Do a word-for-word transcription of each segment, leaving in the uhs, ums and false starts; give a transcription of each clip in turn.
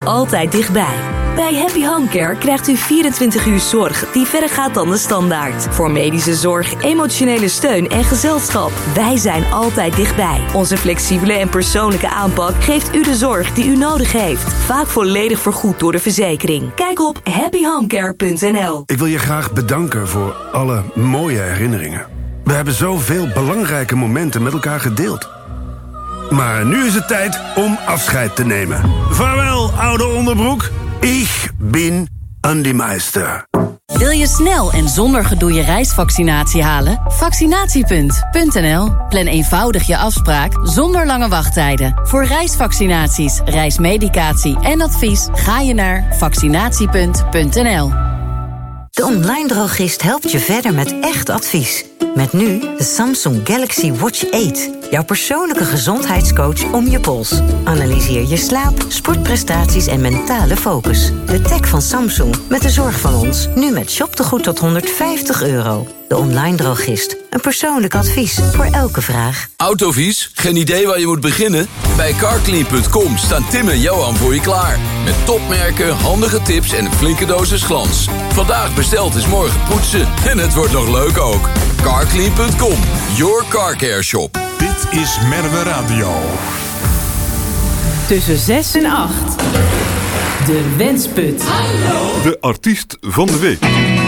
Altijd dichtbij. Bij Happy Home Care krijgt u vierentwintig uur zorg die verder gaat dan de standaard. Voor medische zorg, emotionele steun en gezelschap. Wij zijn altijd dichtbij. Onze flexibele en persoonlijke aanpak geeft u de zorg die u nodig heeft. Vaak volledig vergoed door de verzekering. Kijk op happy home care punt n l. Ik wil je graag bedanken voor alle mooie herinneringen. We hebben zoveel belangrijke momenten met elkaar gedeeld. Maar nu is het tijd om afscheid te nemen. Vaarwel, oude onderbroek. Ik ben Andy Meister. Wil je snel en zonder gedoe je reisvaccinatie halen? Vaccinatiepunt punt n l. Plan eenvoudig je afspraak zonder lange wachttijden. Voor reisvaccinaties, reismedicatie en advies ga je naar vaccinatiepunt punt n l. De online drogist helpt je verder met echt advies. Met nu de Samsung Galaxy Watch acht. Jouw persoonlijke gezondheidscoach om je pols. Analyseer je slaap, sportprestaties en mentale focus. De tech van Samsung met de zorg van ons. Nu met shoptegoed tot honderdvijftig euro. De online drogist. Een persoonlijk advies voor elke vraag. Autovies? Geen idee waar je moet beginnen? Bij carclean punt com staan Tim en Johan voor je klaar. Met topmerken, handige tips en een flinke dosis glans. Vandaag besteld is morgen poetsen. En het wordt nog leuk ook. carclean punt com, your car care shop. Dit is Merwe Radio. Tussen zes en acht. De Wensput. Hallo. De artiest van de week.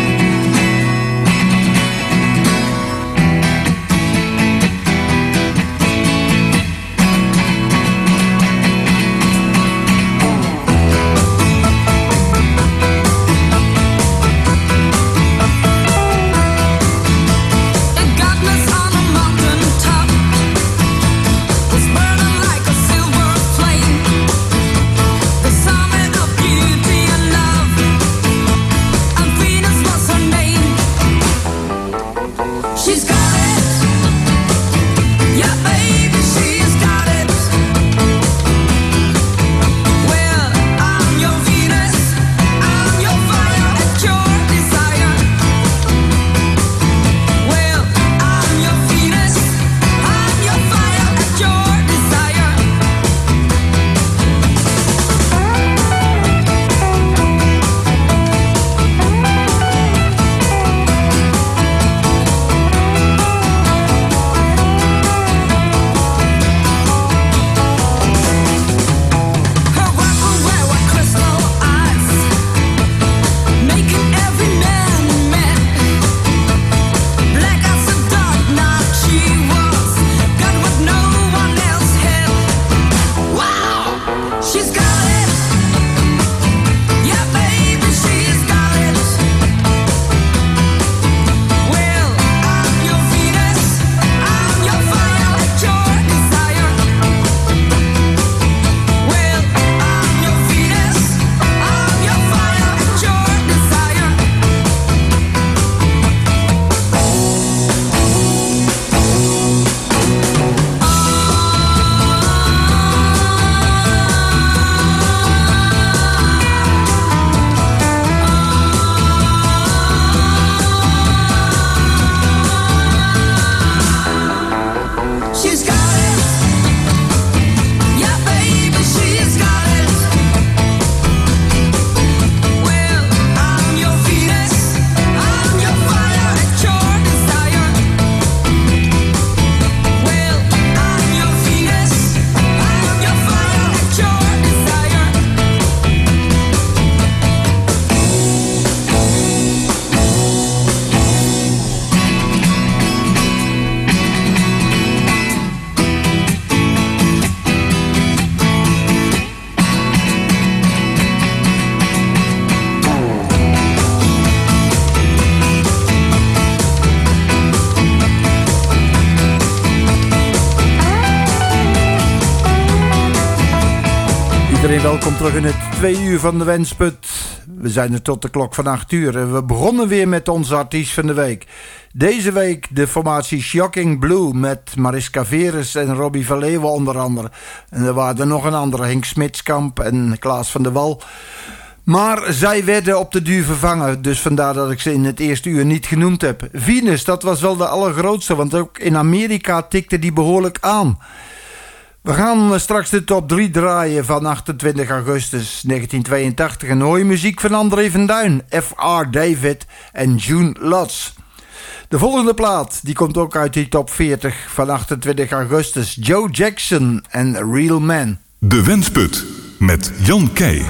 Welkom terug in het twee uur van de Wensput. We zijn er tot de klok van acht uur en we begonnen weer met onze artiest van de week. Deze week de formatie Shocking Blue met Mariska Veres en Robbie van Leeuwen onder andere. En er waren er nog een andere, Henk Smitskamp en Klaas van der Wal. Maar zij werden op de duur vervangen, dus vandaar dat ik ze in het eerste uur niet genoemd heb. Venus, dat was wel de allergrootste, want ook in Amerika tikte die behoorlijk aan. We gaan straks de top drie draaien van achtentwintig augustus negentien tweeëntachtig. En hoor je muziek van André van Duin, F R David en June Lutz. De volgende plaat die komt ook uit die top veertig van achtentwintig augustus. Joe Jackson en Real Man. De Wensput met Jan Keij.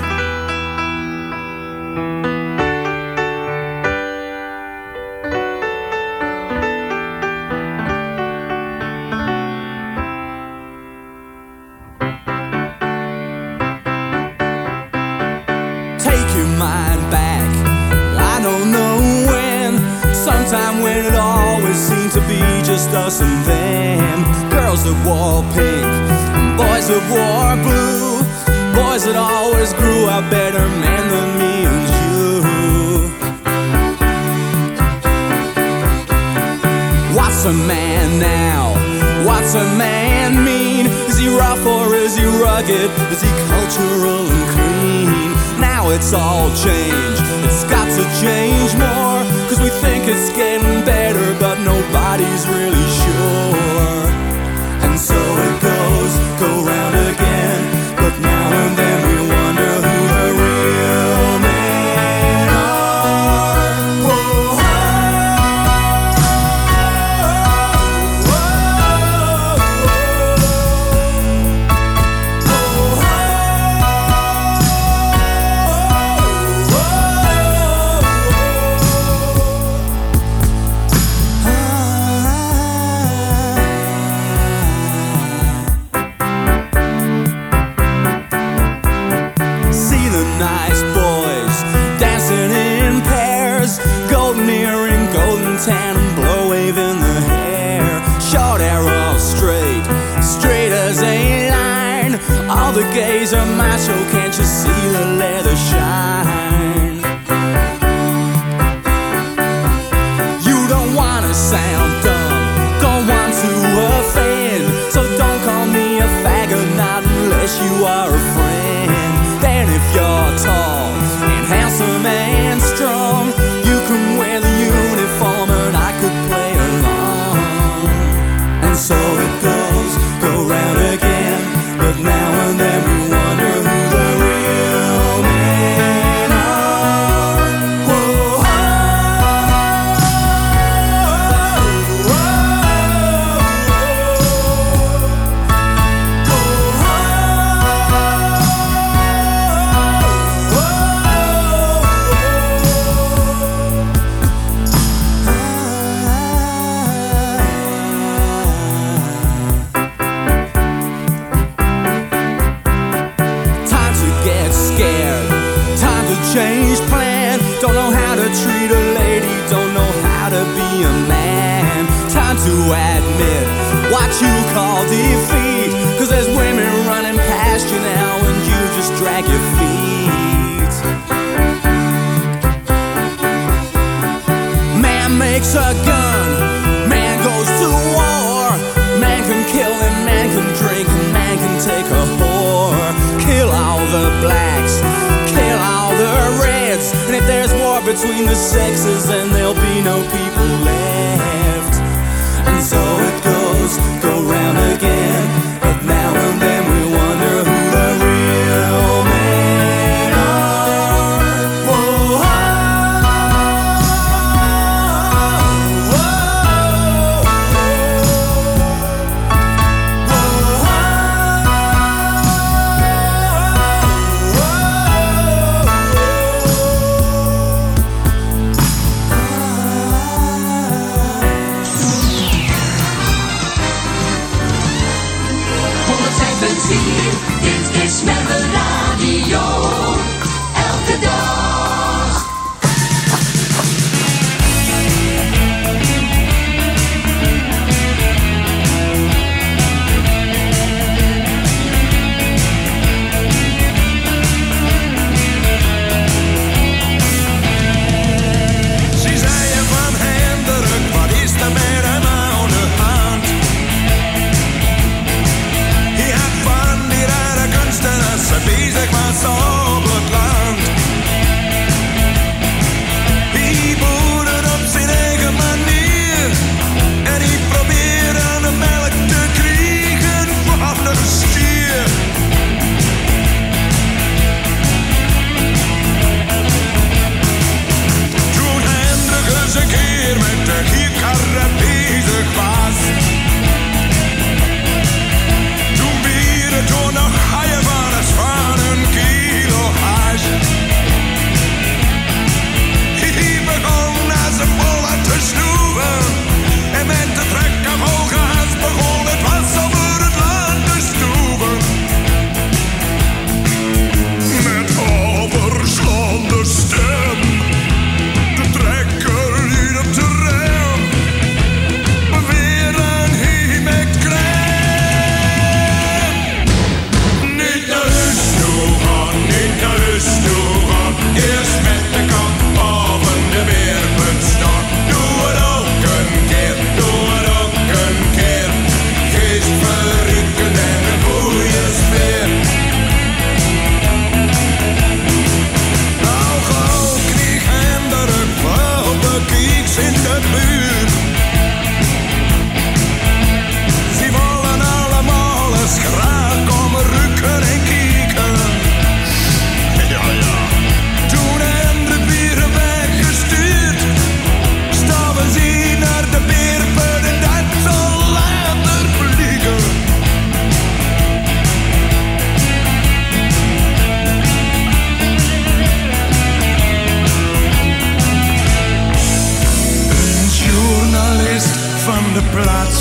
When it always seemed to be just us and them. Girls that wore pink, boys that wore blue, boys that always grew up better men than me and you. What's a man now? What's a man mean? Is he rough or is he rugged? Is he cultural and clean? Now it's all changed, it's got to change more. Cause we think it's getting better, but nobody's really sure. And so it goes, go round again. But now and then we wonder who the real men are. Whoa, tan and blow wave in the hair, short arrow straight, straight as a line. All the gays are macho, can't you see the leather shine? You don't wanna sound dumb, don't want to offend, so don't call me a faggot, not unless you are a friend. Then if you're tall and handsome and strong, you can wear the uniform and I could play along. And so it goes, go round again. But now and then we wonder who the real men are. Whoa, oh, oh, change plan, don't know how to treat a lady, don't know how to be a man. Time to admit what you call defeat, cause there's women running past you now and you just drag your feet. Man makes a gun, man goes to war, man can kill and man can drink and man can take a whore. Kill all the blacks, kill all the reds, and if there's war between the sexes, then there'll be no people left. And so it goes, go round again. But now and then we wonder who the real men are. Whoa, oh,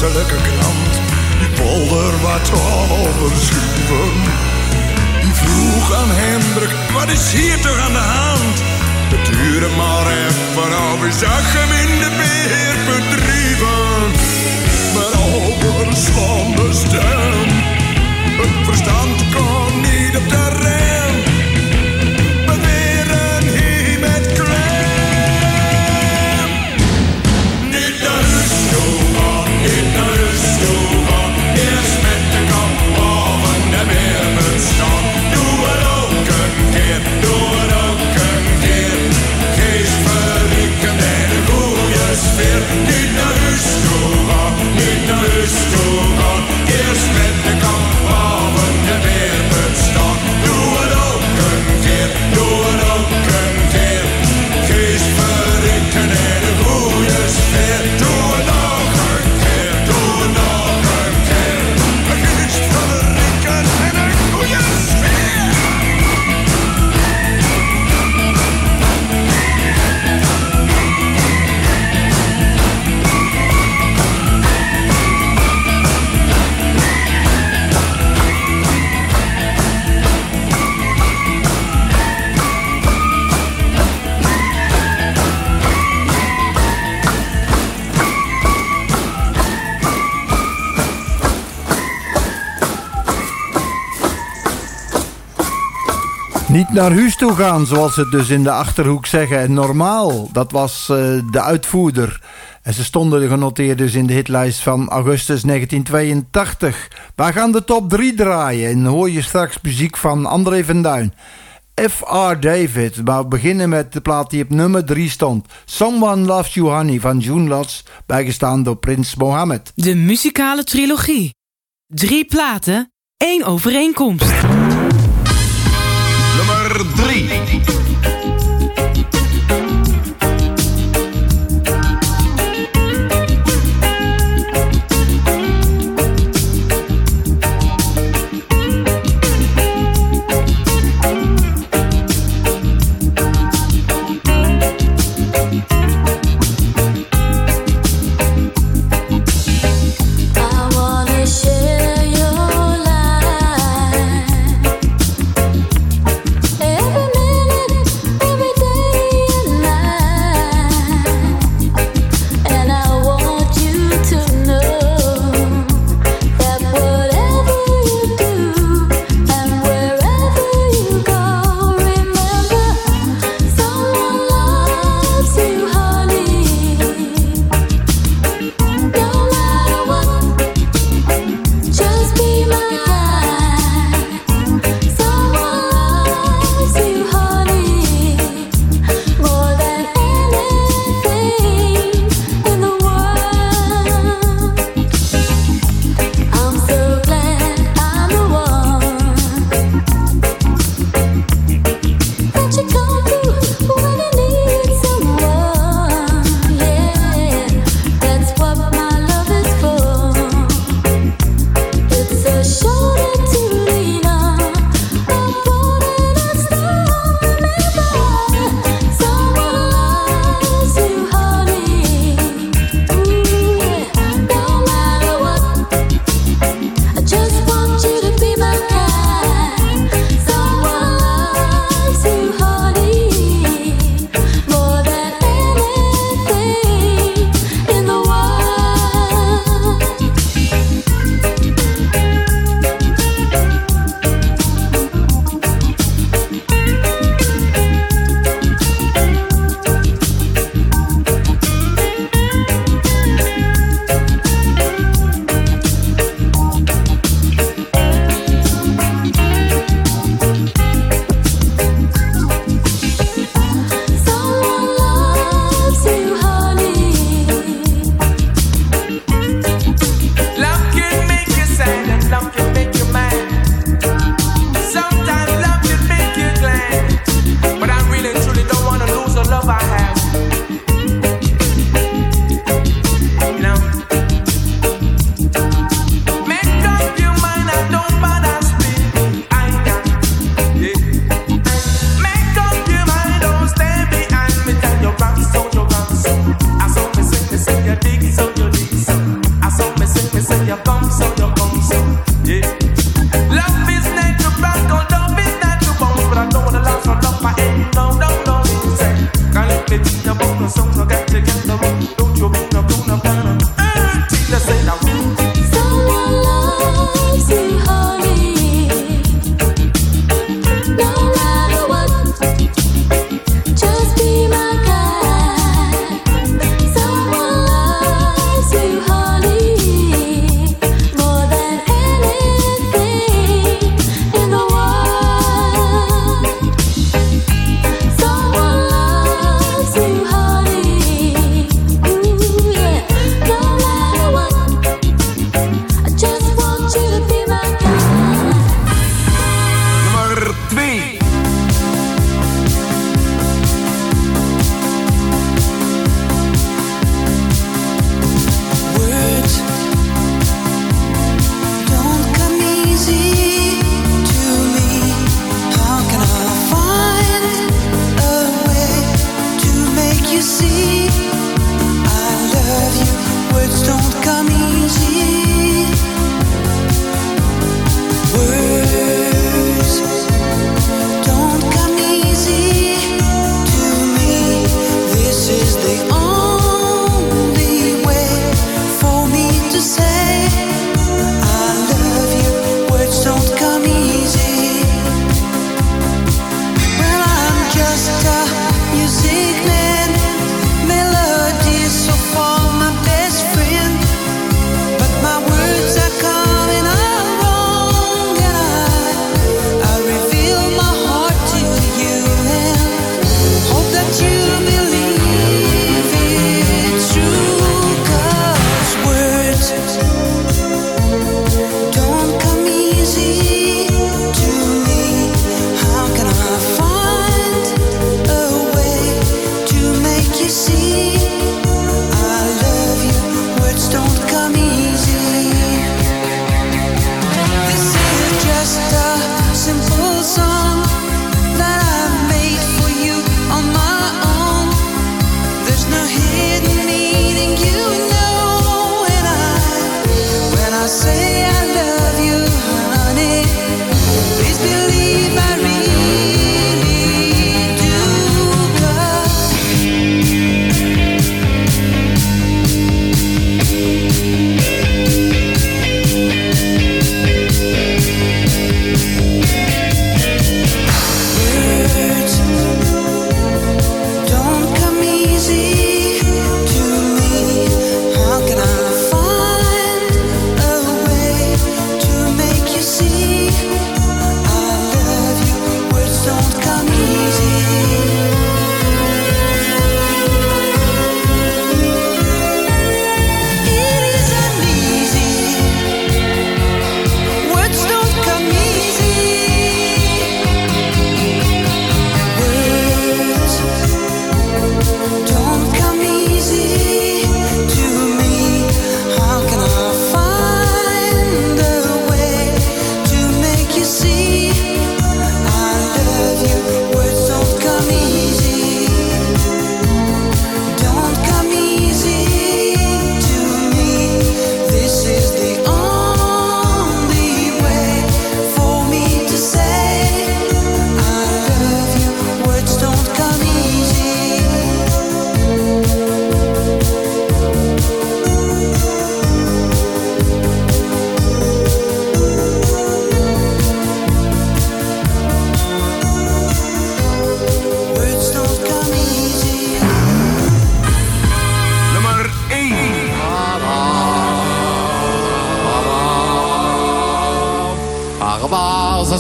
plaatselijke krant. Die polder wat al overschuwen. Die vroeg aan Hendrik, wat is hier toch aan de hand? Het duurde maar even, of ik zag hem in de beer bedrijven. Maar overslaande stem, het verstand kon niet op de rem. We waren hier met klem. Niet naar huis toe gaan, niet naar huis toe gaan. Eerst met de kop boven de beer moet staan. Doe het ook een keer, doe het ook een keer. Geest verrukken en een goeie sfeer. Niet naar huis toe gaan, niet naar huis toe gaan. Eerst met de kop boven de beer moet staan. Doe het ook een keer, doe het ook een keer. Geest verrukken en een goeie sfeer. Doe het nog een keer, doe het nog een keer. Geest verrukken en een goeie sfeer. Niet naar huis toe gaan, zoals ze het dus in de Achterhoek zeggen. En normaal, dat was uh, de uitvoerder. En ze stonden genoteerd dus in de hitlijst van augustus negentien tweeëntachtig. Wij gaan de top drie draaien en hoor je straks muziek van André van Duin. F R David, maar we beginnen met de plaat die op nummer drie stond. Someone Loves You Honey van June Lodge, bijgestaan door Prins Mohammed. De muzikale trilogie. Drie platen, één overeenkomst. Nummer drie. Every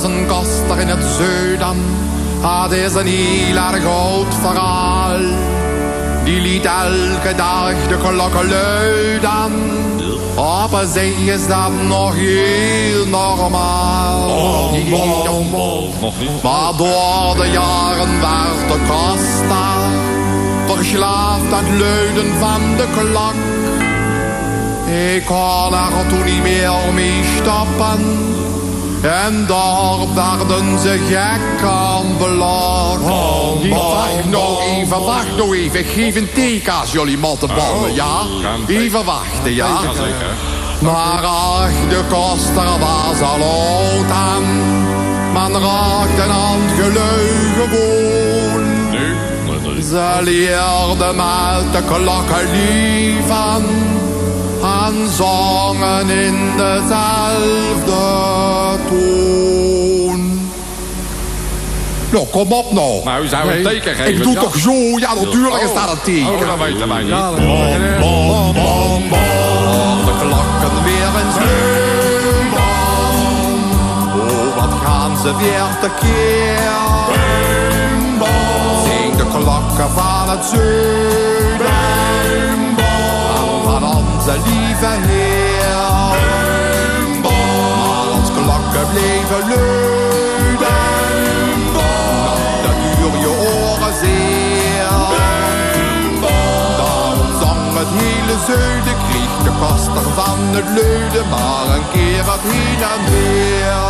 was een koster in het zuiden. Het is een heel erg oud verhaal. Die liet elke dag de klokken luiden. Op een zee is dat nog heel normaal. Oh, nog niet. Maar door de jaren werd de koster verslaafd aan het luiden van de klok. Ik kon er toen niet meer mee stoppen. En daar werden ze gek aan belokt. Oh, wacht nou even, wacht nou even. Ik geef een teken als jullie mottenballen, oh, ja? Even wachten, ja? Ja, zeker. Maar ach, de koster was al oud aan. Men raakte aan het gelui gewoon. Nu? Nee, nee. Ze leerden met de klokken lieven. En zongen in dezelfde toon. Nou, kom op nou. Nou, zou een teken geven. Ik doe ja. toch zo? Ja, natuurlijk is dat een teken. Oh, dat weten wij niet. Ja, bom, bom, bom, bom. De klokken weer eens leuk. Oh, wat gaan ze weer tekeer. Zing de klokken van het zuiden. Van onze lieve Heer. Maar ons klokken bleven luiden. Dat duur je oren zeer. Daarom zong het hele zuiden. Kreeg de koster van het luiden. Maar een keer wat heen en weer.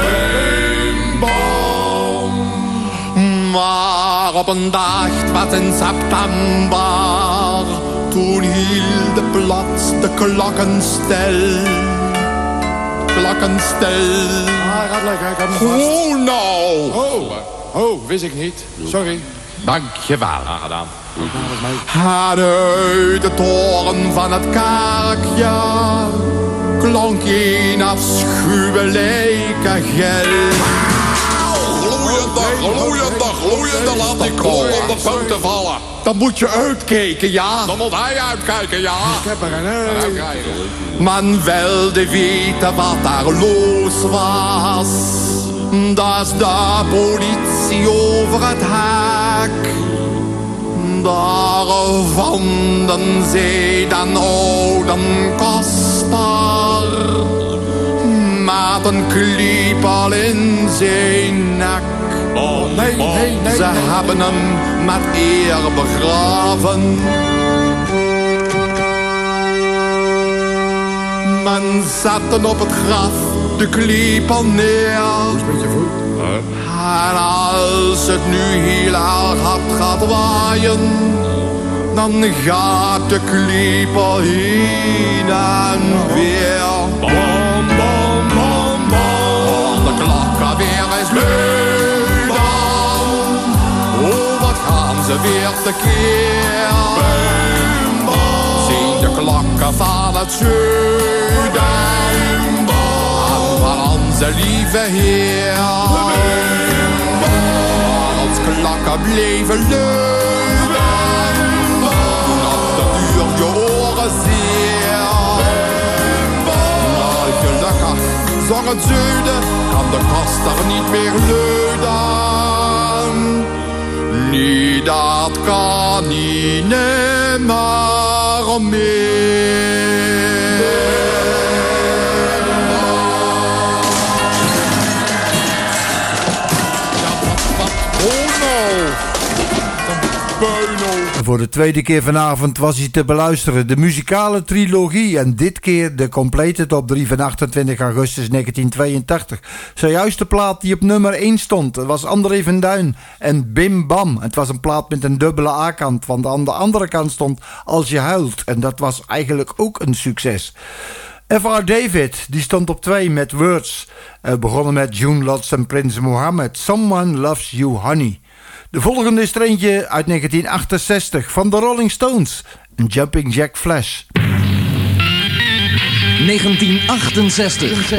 Maar op een dag wat in september. Toen hielden plots de klokken stil. Klokken stil. Ah, gaat lekker, ik heb hem vast. Oh, nou. Oh, oh, wist ik niet. Sorry. Dankjewel. Ah, gedaan. En uit de toren van het kerkje klonk een afschuwelijke gil. Gloeiende, gloeiende, gloeiende, laat die kool op de poten vallen. Dan moet je uitkijken, ja. Dan moet hij uitkijken, ja. Ik heb er een uitkijken. Men wilde weten wat daar los was. Dat is de politie over het hek. Daar vonden zij dan oude koster. Met een kliepel in zijn nek. Oh, nee, nee, nee. Ze nee, hebben nee. hem met eer begraven. Men zette op het graf de kliepel neer. En als het nu heel erg hard gaat waaien, dan gaat de kliepel heen en weer. Bom, bom, bom, bom. De klokken weer eens luiden. Oh, wat gaan ze weer tekeer. Zien de klokken van het zuiden. En van onze lieve Heer. Als klokken bleven luiden. Toen op de duur je oren zeer. Nou, gelukkig zong het zuiden. Kan de koster niet meer luiden. Nee, dat kan niet nimmer meer. Voor de tweede keer vanavond was hij te beluisteren. De muzikale trilogie en dit keer de complete top drie van achtentwintig augustus negentien tweeëntachtig. Zojuist de plaat die op nummer één stond. Het was André van Duin en Bim Bam. Het was een plaat met een dubbele A-kant, want aan de andere kant stond Als je huilt. En dat was eigenlijk ook een succes. F R David, die stond op twee met Words. Uh, begonnen met June Lotz en Prins Mohammed. Someone Loves You Honey. De volgende is er eentje uit negentien achtenzestig van de Rolling Stones. Een Jumping Jack Flash. negentien achtenzestig.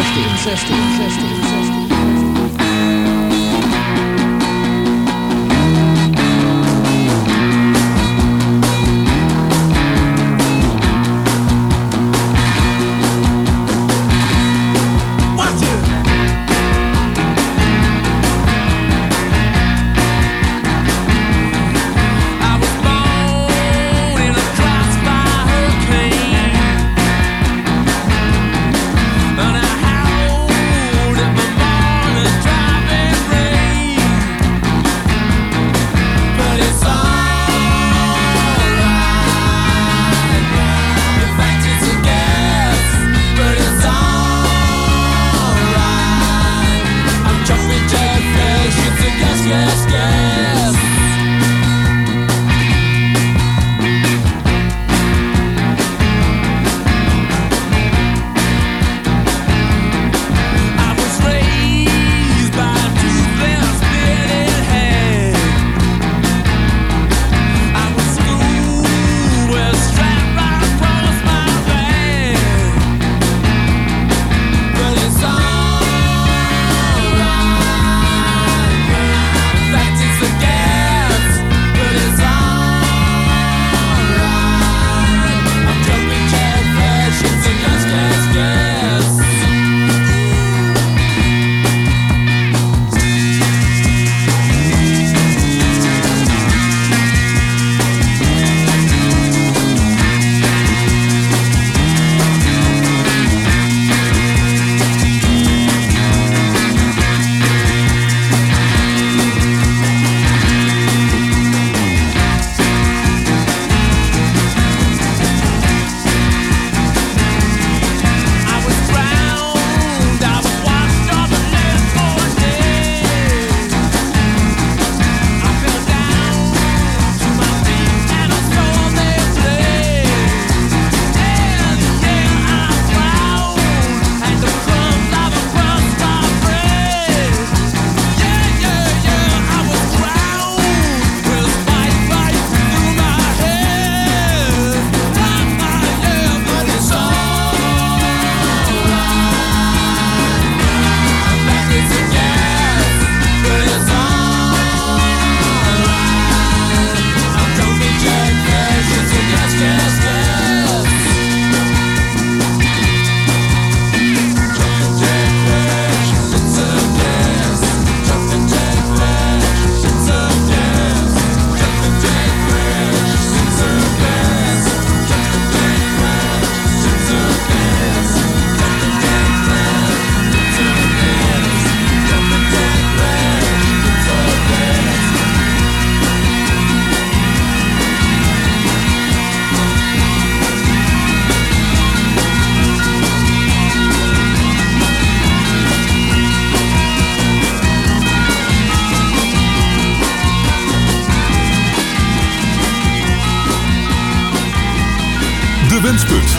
Wensput.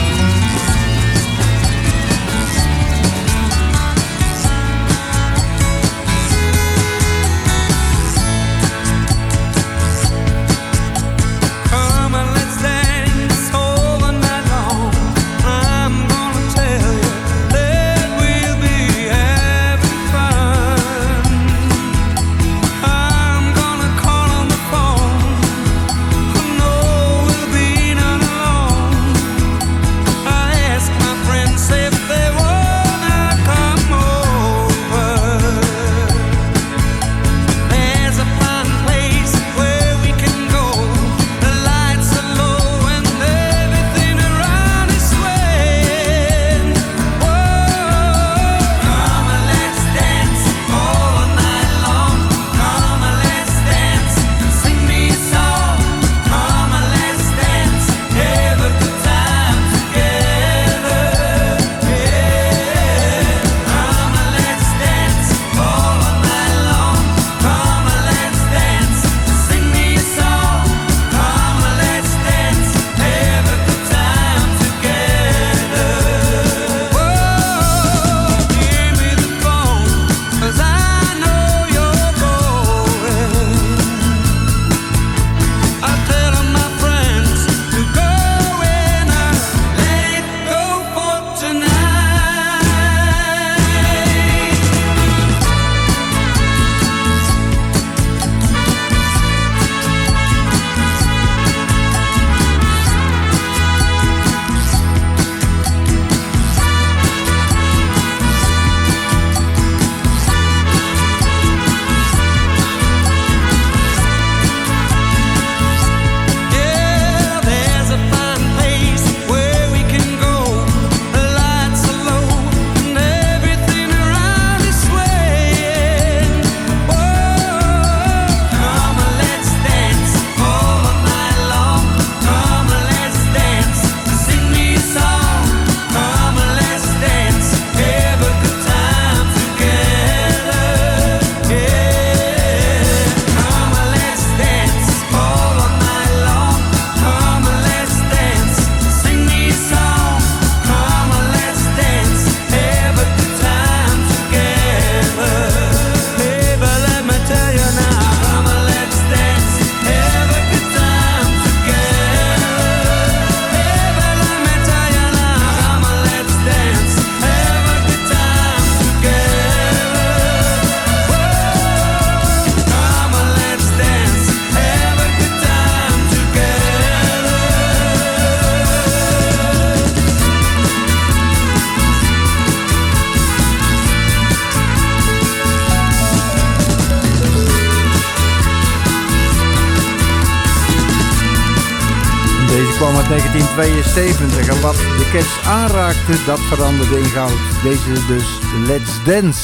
kwam uit negentien tweeënzeventig en wat de Cats aanraakte, dat veranderde in goud. Deze dus, Let's Dance.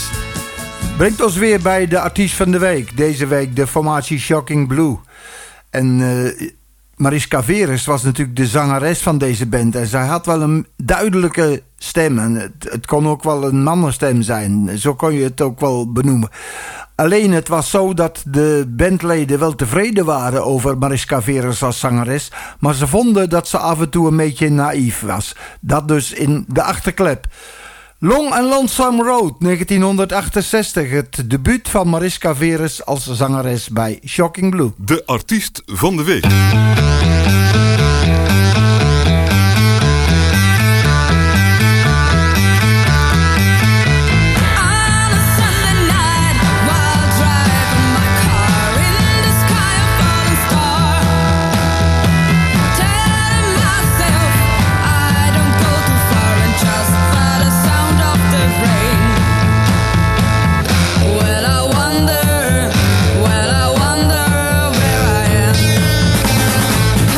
Brengt ons weer bij de artiest van de week. Deze week de formatie Shocking Blue. En uh, Mariska Veres was natuurlijk de zangeres van deze band. En zij had wel een duidelijke stem. En het, het kon ook wel een mannenstem zijn. Zo kon je het ook wel benoemen. Alleen het was zo dat de bandleden wel tevreden waren over Mariska Veres als zangeres. Maar ze vonden dat ze af en toe een beetje naïef was. Dat dus in de achterklep. Long and Lonesome Road, negentien achtenzestig. Het debuut van Mariska Veres als zangeres bij Shocking Blue. De artiest van de week. Well, I wonder where I am.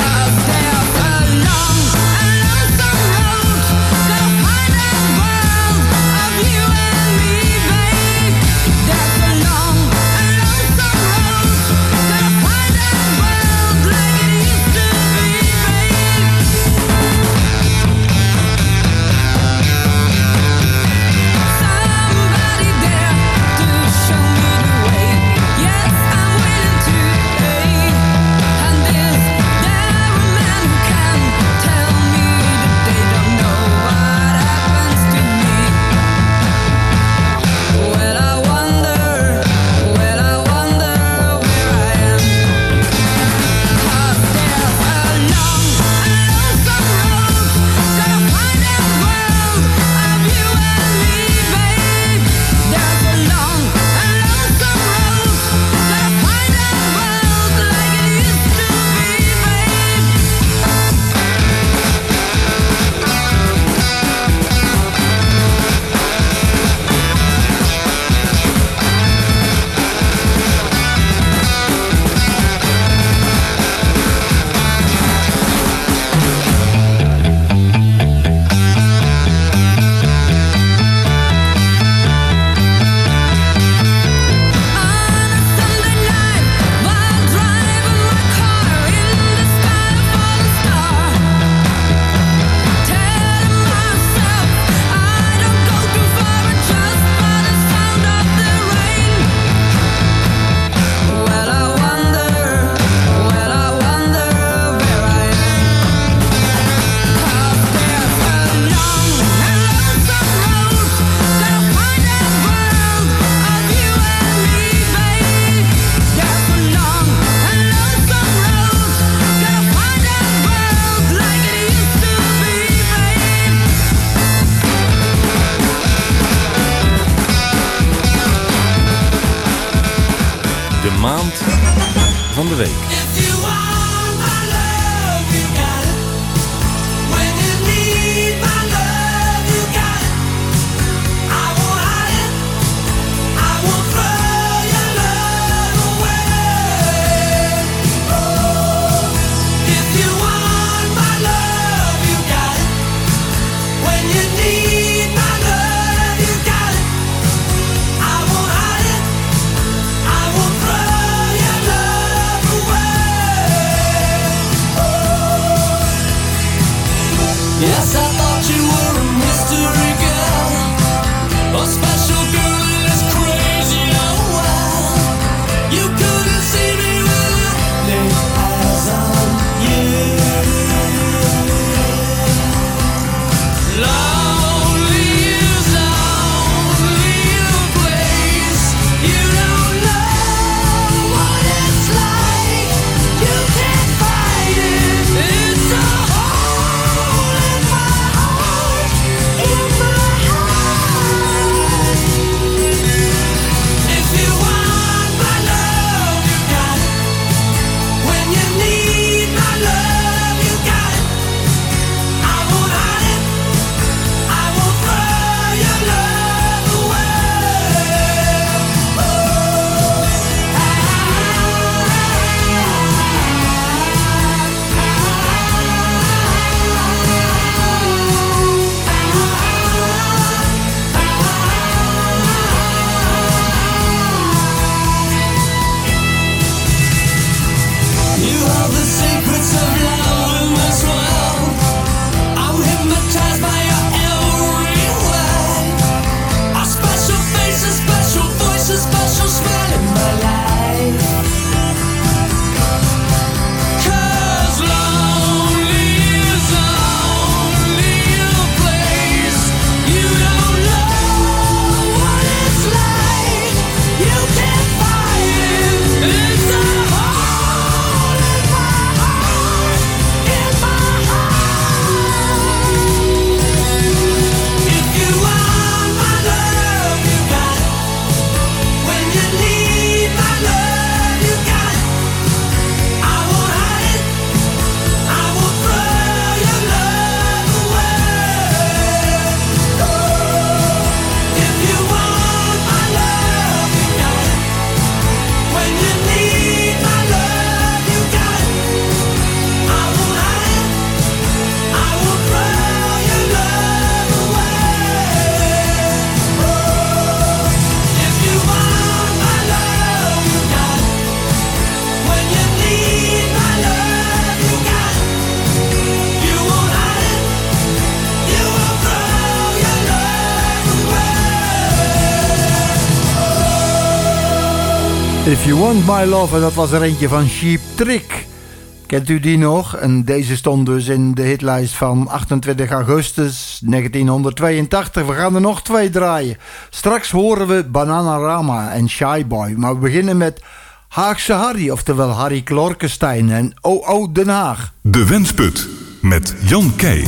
week. Yes, I thought you were a mystery girl, a special girl in this crazy old world. You couldn't see me when I laid eyes on you. Lonely is lonely place. You don't know what it's like. You can't fight it. It's a If You Want My Love, en dat was er eentje van Cheap Trick. Kent u die nog? En deze stond dus in de hitlijst van achtentwintig augustus negentienhonderdtweeëntachtig. We gaan er nog twee draaien. Straks horen we Bananarama en Shy Boy. Maar we beginnen met Haagse Harry, oftewel Harry Klorkenstein en O O Den Haag. De Wensput met Jan Keij.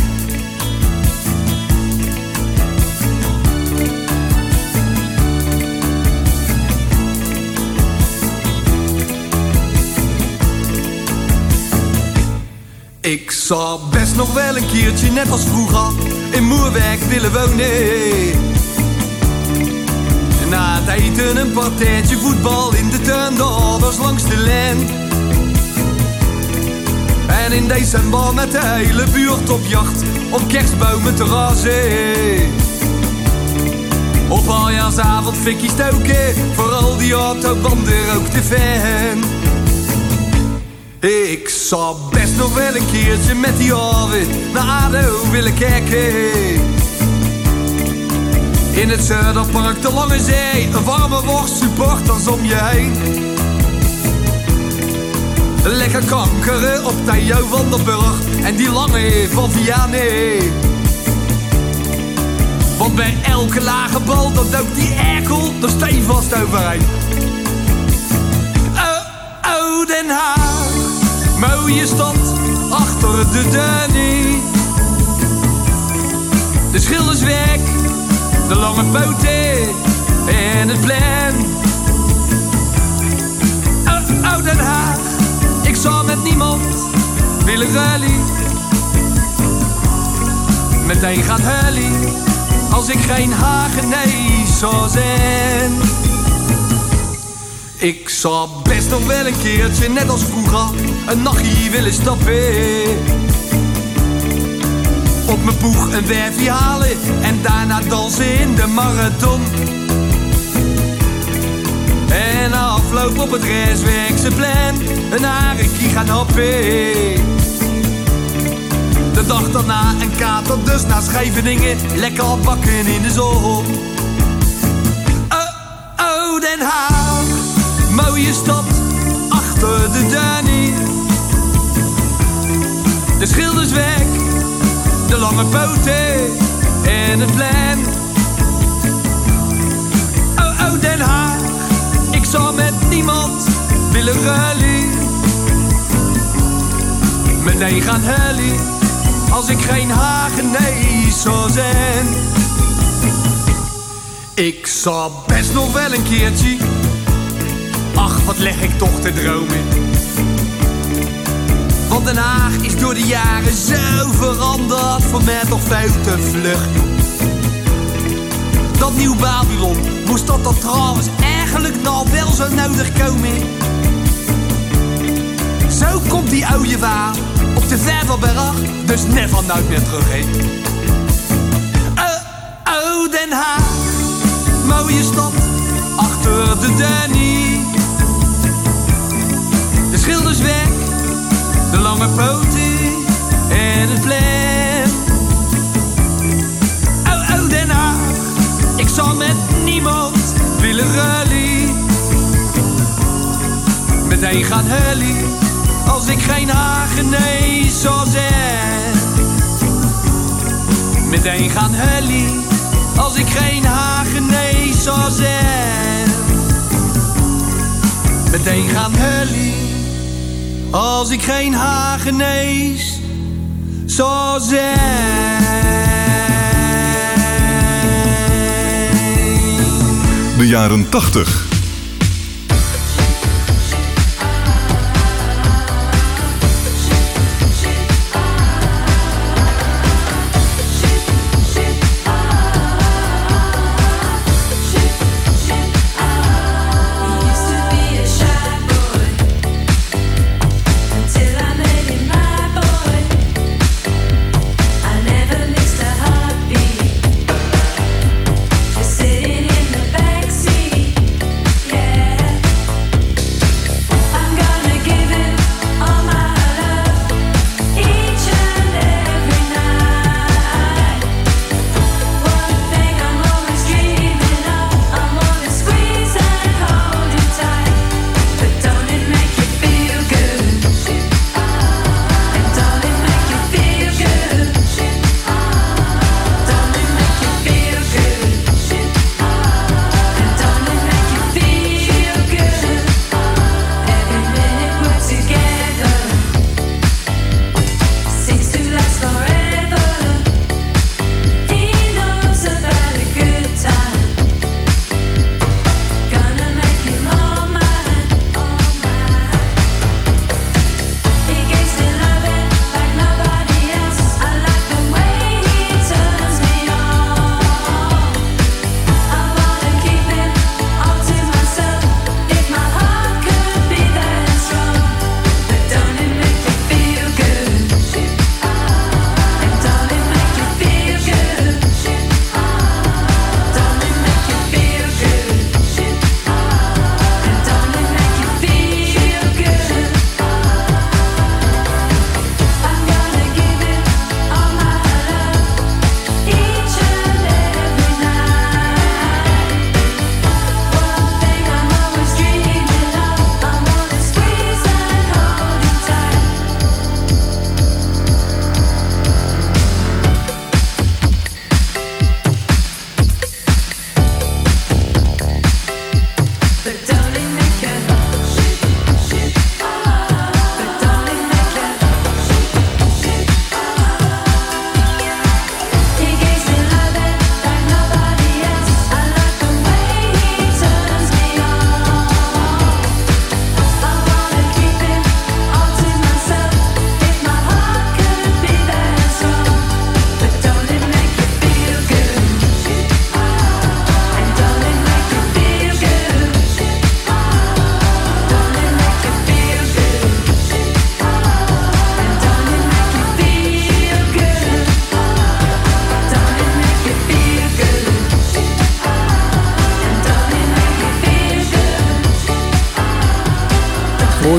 Ik zou best nog wel een keertje, net als vroeger, in Moerwijk willen wonen. Na het eten een partijtje voetbal in de tuin, de ouders langs de lijn. En in december met de hele buurt op jacht, om kerstbomen te razen. Op aljaarsavond fikkie stoken, vooral die autobanden ook te fan. Ik zou best nog wel een keertje met die Arvid naar ADO willen kijken. In het Zuiderpark, de Lange Zee, een warme worst, supporters om je heen. Lekker kankeren op Theo van der Burg en die lange van Vianney. Want bij elke lage bal, dan duikt die erkel er stevast overheen. Oh, oh, Den Haag, mooie stad achter de Danny. De Schildersweg, de lange poten en het plein. Oh, oh, Den Haag, rally. Meteen gaat hullie, als ik geen Hagenees zou zijn. Ik zou best nog wel een keertje, net als vroeger, een nachtje willen stappen. Op mijn boeg een werfje halen en daarna dansen in de marathon. En na afloop op het restwerkse plan een harekie gaan happen. De dag daarna een kater, dus naar Scheveningen, lekker bakken in de zon. Oh, oh, Den Haag, mooie stad, achter de Danny. De schilders weg, de lange poten en het plan. Oh, oh, Den Haag, ik zou met niemand willen rally. Meteen gaan hullie, als ik geen Hagenees zou zijn. Ik zou best nog wel een keertje, ach wat leg ik toch te dromen. Want Den Haag is door de jaren zo veranderd, voor mij toch veel te vlug. Dat nieuw Babylon, moest dat dan trouwens eigenlijk nou wel zo nodig komen? Zo komt die oude waar op de Vervelberg, dus never nooit meer terug heen. Oh, oh, Den Haag, mooie stad, achter de Danny. De schilders weg, de lange poten en het plan. Oh, oh, Den Haag, ik zal met niemand willen rally. Meteen gaan hullie, als ik geen Hagenees zou zijn. Meteen gaan hullie, als ik geen Hagenees zou zijn. Meteen gaan hullie, als ik geen Hagenees zou zijn. De jaren tachtig. Sitting in the backseat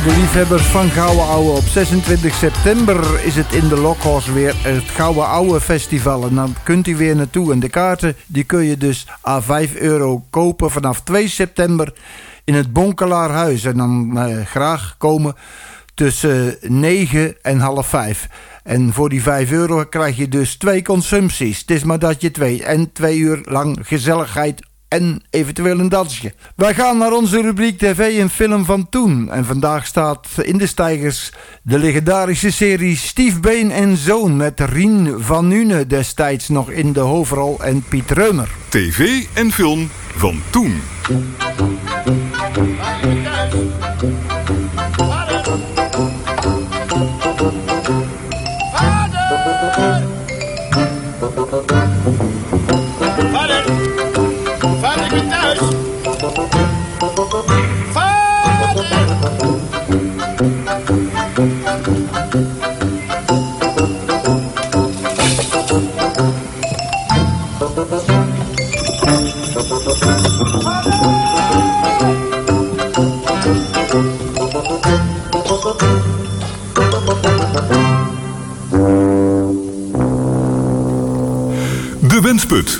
Voor de liefhebbers van Gouden Ouwe, op zesentwintig september is het in de Lokhorst weer het Gouden Ouwe Festival. En dan kunt u weer naartoe. En de kaarten die kun je dus à vijf euro kopen vanaf twee september in het Bonkelaarhuis. En dan eh, graag komen tussen negen en half vijf. En voor die vijf euro krijg je dus twee consumpties. Het is maar dat je twee en twee uur lang gezelligheid en eventueel een dansje. Wij gaan naar onze rubriek T V en film van toen. En vandaag staat in de stijgers de legendarische serie Stief Been en Zoon met Rien van Nuenen destijds nog in de hoofdrol en Piet Reumer. T V en film van toen. Vader, vader, ik ben thuis. De Wensput.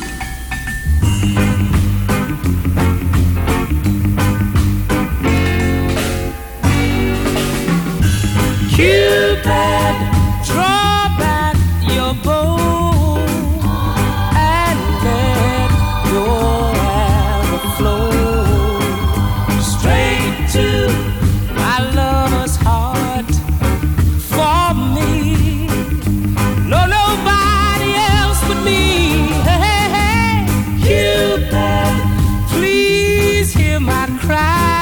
Cupid, draw back your bow and let your arrow flow straight to my lover's heart. For me, no nobody else but me. Hey, hey, hey. Cupid, please hear my cry.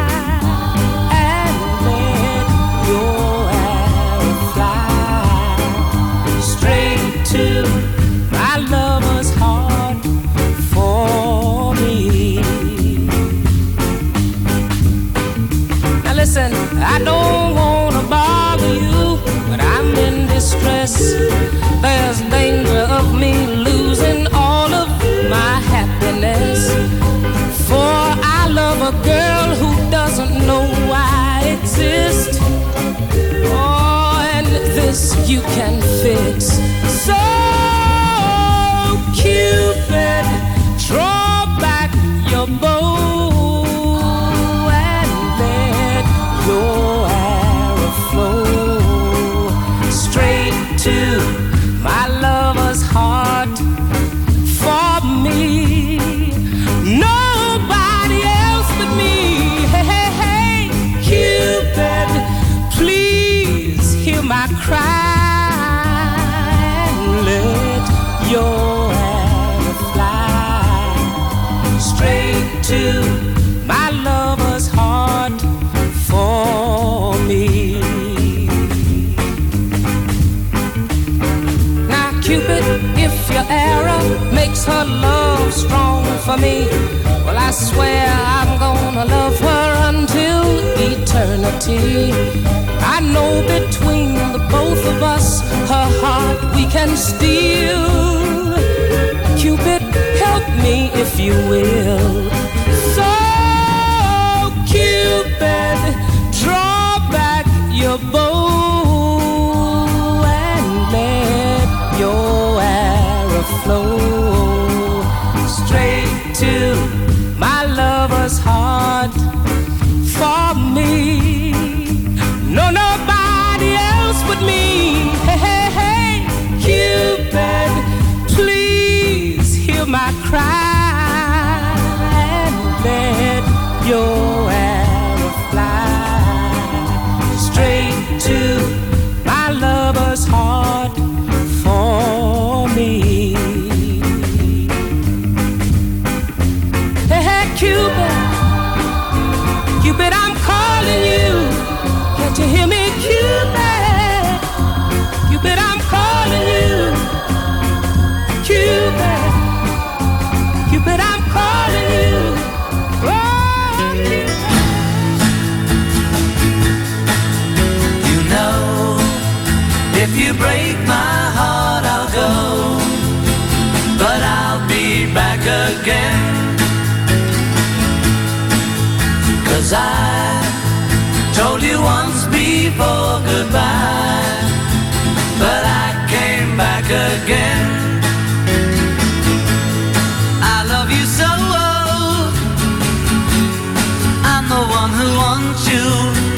Listen, I don't wanna bother you, but I'm in distress. There's danger of me losing all of my happiness. For I love a girl who doesn't know I exist. Oh, and this you can fix. So, Cupid, draw back your bow. Your arrow flow straight to my lover's heart. For me, nobody else but me. Hey, hey, hey, Cupid, please hear my cry and let your arrow fly straight to my lover's heart. For me. Now Cupid, if your arrow makes her love strong for me, well I swear I'm gonna love her until eternity. I know between the both of us her heart we can steal. Cupid, help me if you will. So Cupid, draw back your bow and let your arrow flow straight to my lover's heart. For me, no nobody else but me. Hey, hey, hey, Cupid, please hear my cry and let your arrow fly straight to my lover's heart. For me. Hey, hey, Cupid, Cupid, I'm calling you. Can't you hear me, Cupid? Cupid, I'm calling you. Cupid, Cupid, I'm calling you. Oh, Cupid. You know, if you break my heart, I'll go, but I'll be back again. 'Cause I told you once before goodbye, but I came back again. I love you so, I'm the one who wants you.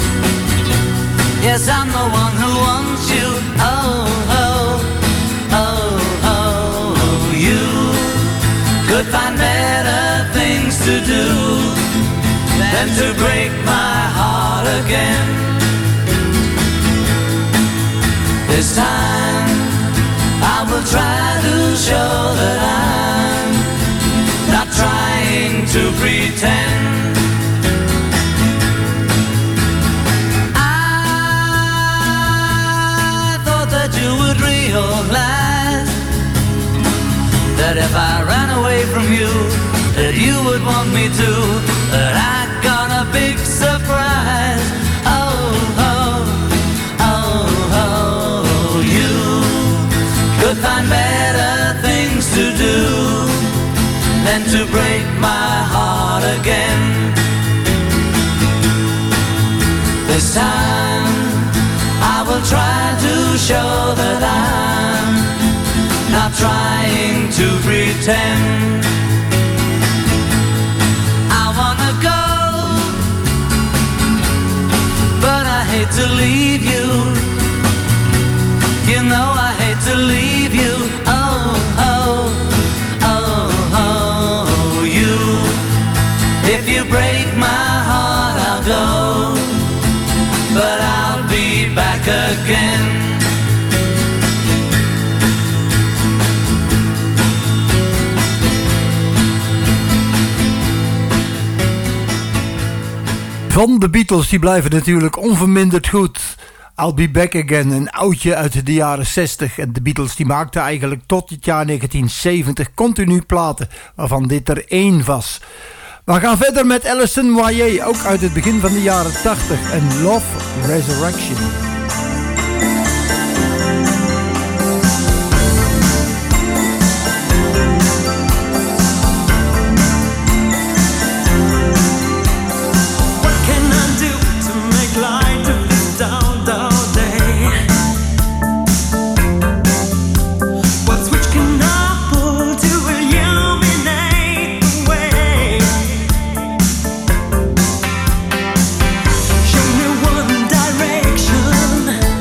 Yes, I'm the one who wants you. Oh, oh, oh, oh, you could find better things to do than to break my heart again. This time I will try to show that I'm not trying to pretend. I thought that you would realize that if I ran away from you, that you would want me to, that I got a big surprise. Oh, oh, oh, oh, you could find better things to do than to break my heart again. This time I will try to show that I'm not trying to pretend. I wanna go, but I hate to leave you. You know I hate to leave you. Oh, oh, oh, oh, you. If you break my heart, I'll go, but I'll be back again. Van de Beatles, die blijven natuurlijk onverminderd goed. I'll Be Back Again, een oudje uit de jaren zestig. En de Beatles die maakten eigenlijk tot het jaar negentien zeventig continu platen, waarvan dit er één was. We gaan verder met Alison Moyet, ook uit het begin van de jaren tachtig. En Love Resurrection. Show me one direction.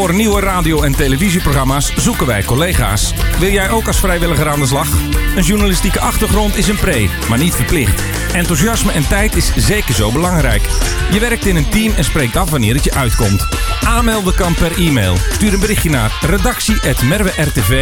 Voor nieuwe radio- en televisieprogramma's zoeken wij collega's. Wil jij ook als vrijwilliger aan de slag? Een journalistieke achtergrond is een pre, maar niet verplicht. Enthousiasme en tijd is zeker zo belangrijk. Je werkt in een team en spreekt af wanneer het je uitkomt. Aanmelden kan per e-mail. Stuur een berichtje naar redactie apenstaartje merwe r t v